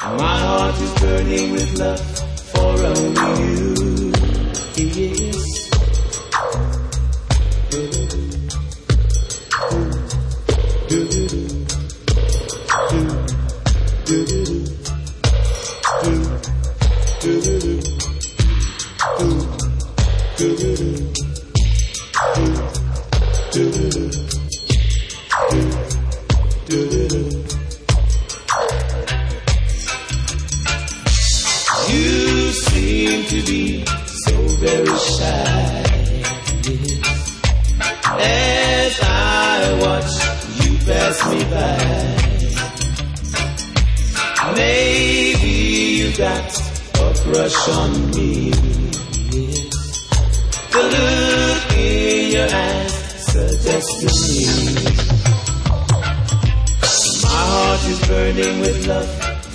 My heart is burning with love for only you. Yes. You seem to be so very shy, yes. As I watch you pass me by, maybe you got a crush on me, yes. The look in your eyes suggests to me my heart is burning with love